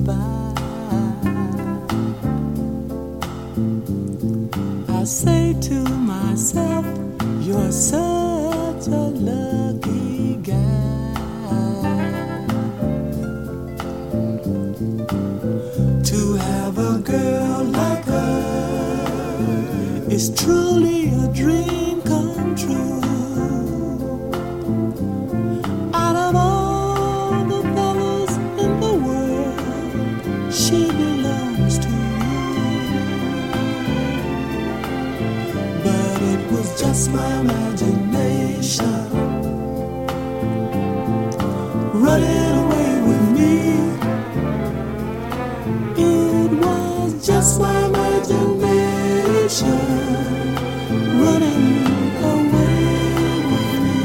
by. I say to myself, you're such a lucky guy to have a girl like her. It's truly a dream come true. Out of all the fellas in the world, she belongs to you. But it was just my imagination running away with me. It was just my imagination running away with me.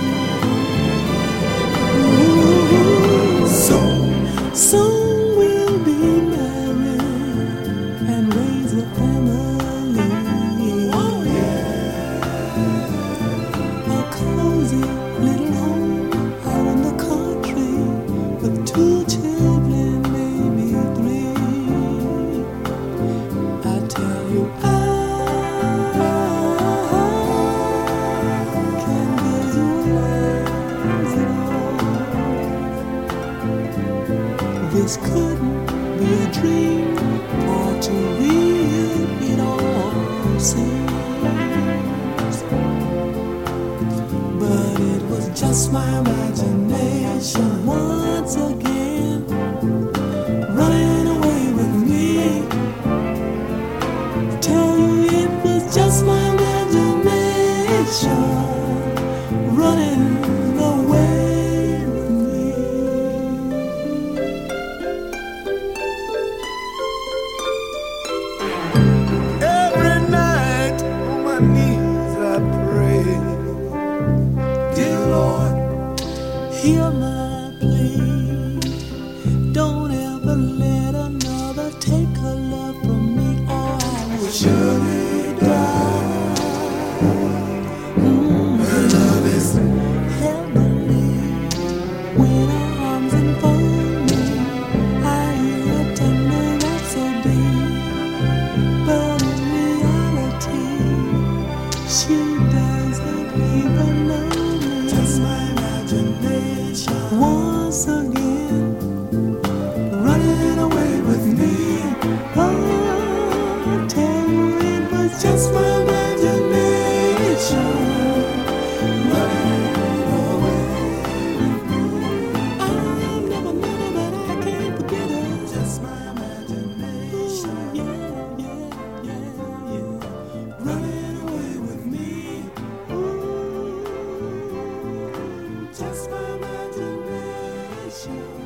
Ooh, soon we'll be married and raise a family. Oh yeah, a cozy little home out in the country with 2 children, maybe 3. I tell you, I can't visualize it all. This couldn't be a dream, for too real it all seems. But it was just my imagination once again running away with me. Tell you it was just my imagination running away with me. Every night on my knees I pray, dear Lord, hear my plea. Don't ever let another take her love from me, or I will surely die. Her love is heavenly. When her arms enfold me, I hear a tender rhapsody. But in reality, she doesn't even know me. Just my imagination once again running away with me. Oh, tell you it was just my imagination running away with me. I've never met her, but I can't forget her. Just my imagination. Yeah, yeah, yeah, yeah. Running away with me. Ooh, just my imagination.